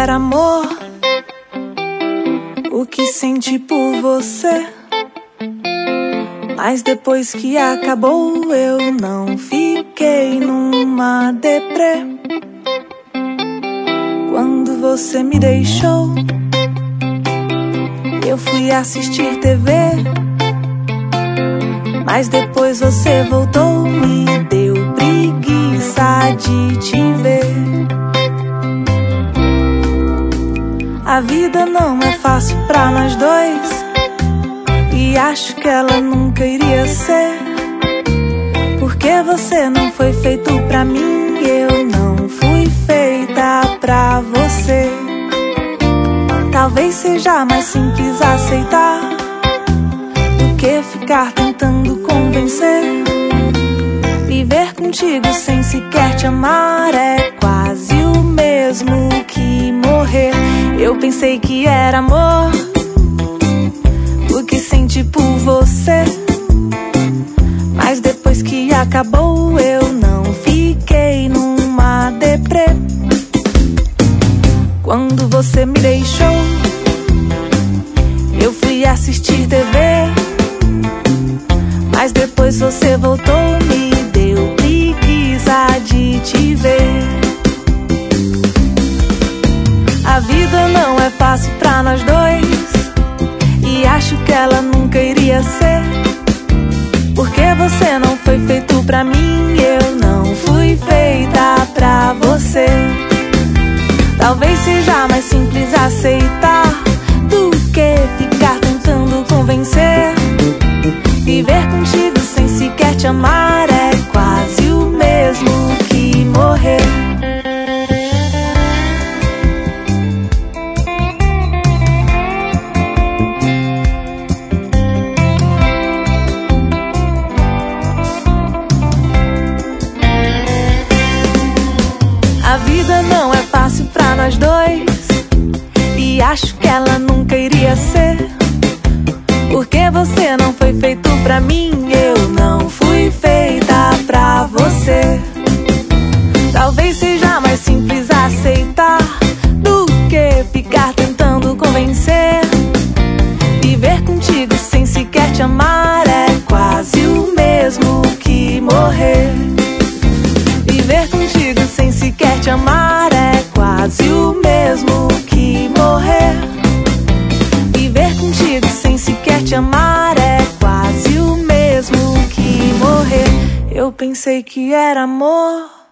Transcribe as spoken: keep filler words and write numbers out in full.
era amor, o que senti por você. Mas depois que acabou eu não fiquei numa deprê. Quando você me deixou, eu fui assistir T V. Mas depois você voltou, me deu preguiça de te ver. A vida não é fácil pra nós dois, e acho que ela nunca iria ser. Porque você não foi feito pra mim, eu não fui feita pra você. Talvez seja mais simples aceitar do que ficar tentando convencer. Viver contigo sem sequer te amar é quase o mesmo que morrer. Eu pensei que era amor, o que senti por você. Mas depois que acabou eu não fiquei numa deprê. Quando você me deixou, eu fui assistir T V. Mas depois você voltou, me deu preguiça de te ver. A vida não é fácil pra nós dois, e acho que ela nunca iria ser. Porque você não foi feito pra mim, eu não fui feita pra você. Talvez seja mais simples aceitar do que ficar tentando convencer. Viver contigo sem sequer te amar é quase o mesmo que morrer. A vida não é fácil pra nós dois, e acho que ela nunca iria ser. Porque você não foi feito pra mim, eu não fui feita pra você. Talvez seja mais simples aceitar do que ficar tentando convencer. Viver contigo sem sequer te amar é quase o mesmo que morrer. Viver contigo sem sequer te amar é quase o mesmo que morrer. Viver contigo sem sequer te amar é quase o mesmo que morrer. Eu pensei que era amor,